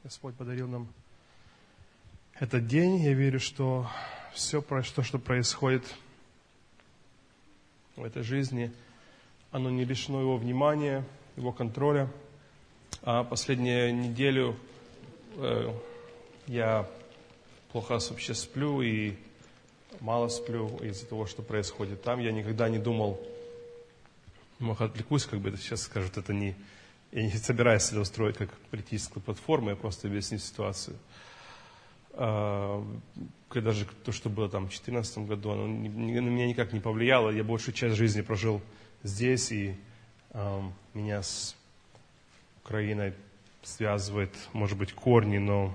Господь подарил нам этот день. Я верю, что все, что происходит в этой жизни, оно не лишено Его внимания, Его контроля. А последнюю неделю я плохо вообще сплю и мало сплю из-за того, что происходит там. Я никогда не думал, отвлекусь, как бы это сейчас скажут, это не... Я не собираюсь это устроить как политическую платформу, я просто объясню ситуацию. Когда же то, что было там в 2014 году, оно на меня никак не повлияло. Я большую часть жизни прожил здесь, и меня с Украиной связывает, может быть, корни, но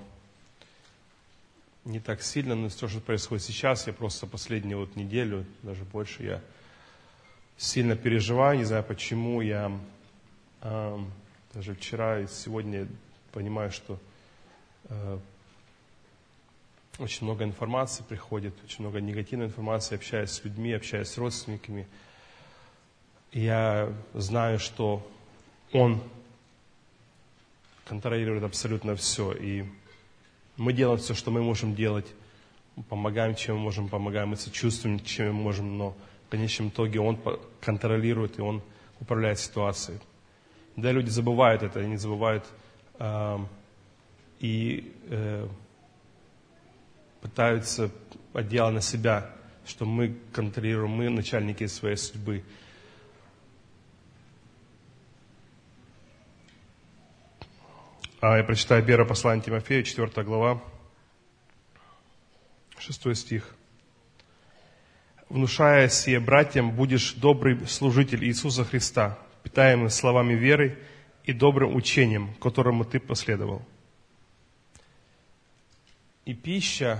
не так сильно. Но то, что происходит сейчас, я просто последнюю неделю, даже больше, я сильно переживаю, не знаю почему. Я даже вчера и сегодня понимаю, что очень много информации приходит, очень много негативной информации, общаюсь с людьми, общаюсь с родственниками. И я знаю, что Он контролирует абсолютно все. И мы делаем все, что мы можем делать. Мы помогаем, чем мы можем, помогаем и сочувствуем, чем мы можем. Но в конечном итоге Он контролирует, и Он управляет ситуацией. Да, люди забывают это, они забывают пытаются одеяло на себя, что мы контролируем, мы начальники своей судьбы. Я прочитаю первое послание Тимофею, 4 глава, 6 стих. «Внушая сие братьям, будешь добрый служитель Иисуса Христа, питаемый словами веры и добрым учением, которому ты последовал». И пища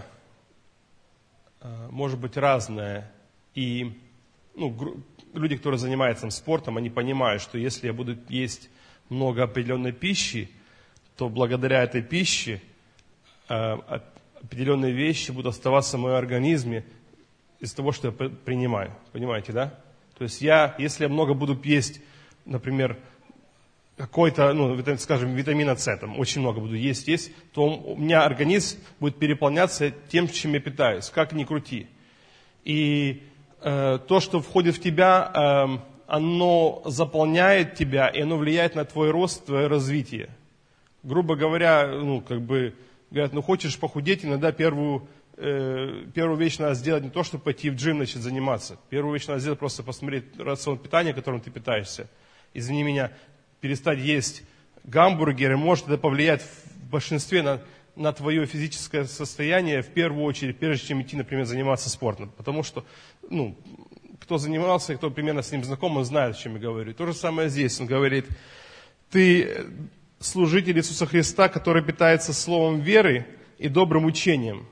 может быть разная. И люди, которые занимаются спортом, они понимают, что если я буду есть много определенной пищи, то благодаря этой пище определенные вещи будут оставаться в моем организме из того, что я принимаю. Понимаете, да? То есть если я много буду есть, например, какой-то, скажем, витамина С, там, очень много буду есть, то у меня организм будет переполняться тем, чем я питаюсь, как ни крути. И то, что входит в тебя, оно заполняет тебя, и оно влияет на твой рост, твое развитие. Грубо говоря, говорят, хочешь похудеть, иногда первую вещь надо сделать не то, чтобы пойти в джим, начать заниматься. Первую вещь надо сделать, просто посмотреть рацион питания, которым ты питаешься. Извини меня, перестать есть гамбургеры, может это повлиять в большинстве на твое физическое состояние, в первую очередь, прежде чем идти, например, заниматься спортом. Потому что, кто занимался, кто примерно с ним знаком, он знает, о чем я говорю. То же самое здесь. Он говорит, ты служитель Иисуса Христа, который питается словом веры и добрым учением.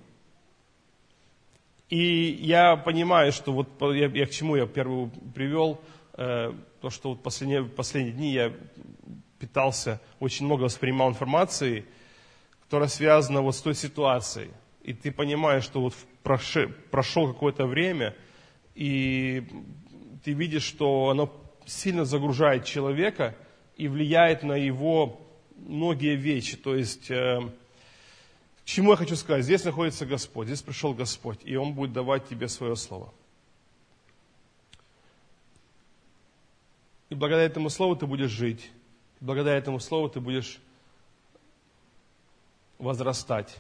И я понимаю, что я к чему я первую привел, то, что последние дни я питался, очень много воспринимал информации, которая связана с той ситуацией. И ты понимаешь, что прошло какое-то время, и ты видишь, что оно сильно загружает человека и влияет на его многие вещи. То есть, к чему я хочу сказать? Здесь находится Господь, здесь пришел Господь, и Он будет давать тебе свое слово. И благодаря этому слову ты будешь жить. И благодаря этому слову ты будешь возрастать.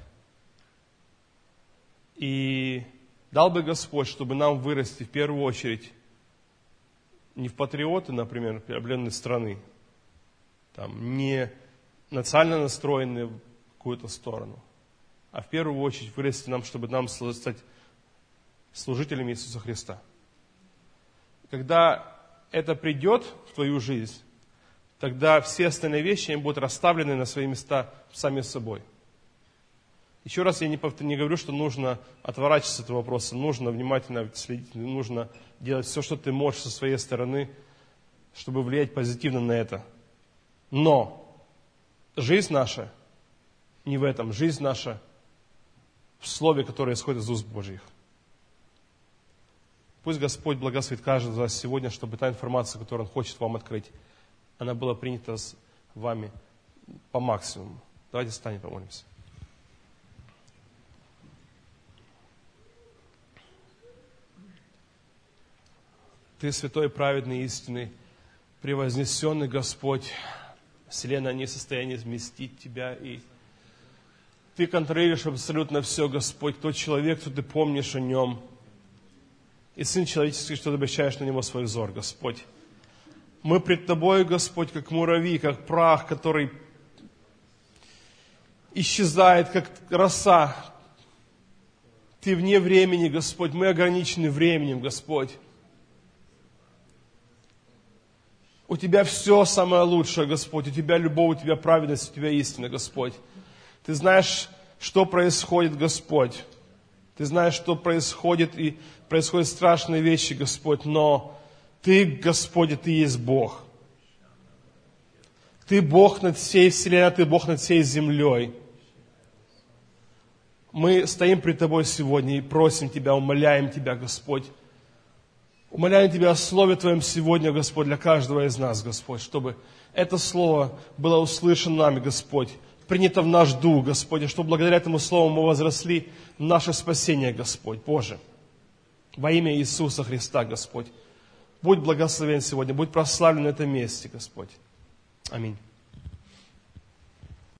И дал бы Господь, чтобы нам вырасти в первую очередь не в патриоты, например, определенной страны, не национально настроенные в какую-то сторону, а в первую очередь вырасти нам, чтобы нам стать служителями Иисуса Христа. Когда это придет в твою жизнь, тогда все остальные вещи им будут расставлены на свои места сами собой. Еще раз я не говорю, что нужно отворачиваться от этого вопроса, нужно внимательно следить, нужно делать все, что ты можешь со своей стороны, чтобы влиять позитивно на это. Но жизнь наша не в этом, жизнь наша в Слове, которое исходит из уст Божьих. Пусть Господь благословит каждого из вас сегодня, чтобы та информация, которую Он хочет вам открыть, она была принята вами по максимуму. Давайте встанем, помолимся. Ты святой, праведный, истинный, превознесенный Господь. Вселенная не в состоянии вместить Тебя, и Ты контролируешь абсолютно все, Господь. Кто человек, кто Ты помнишь о нем. И Сын человеческий, что Ты обращаешь на него свой взор, Господь. Мы пред Тобой, Господь, как муравьи, как прах, который исчезает, как роса. Ты вне времени, Господь. Мы ограничены временем, Господь. У Тебя все самое лучшее, Господь. У Тебя любовь, у Тебя праведность, у Тебя истина, Господь. Ты знаешь, что происходит, Господь. Ты знаешь, что происходит, и происходят страшные вещи, Господь. Но Ты, Господь, Ты есть Бог. Ты Бог над всей вселенной, Ты Бог над всей землей. Мы стоим пред Тобой сегодня и просим Тебя, умоляем Тебя, Господь. Умоляем Тебя о Слове Твоем сегодня, Господь, для каждого из нас, Господь, чтобы это Слово было услышано нами, Господь, принято в наш дух, Господь, и чтобы благодаря этому Слову мы возросли в наше спасение, Господь, Боже. Во имя Иисуса Христа, Господь. Будь благословен сегодня, будь прославлен на этом месте, Господь. Аминь.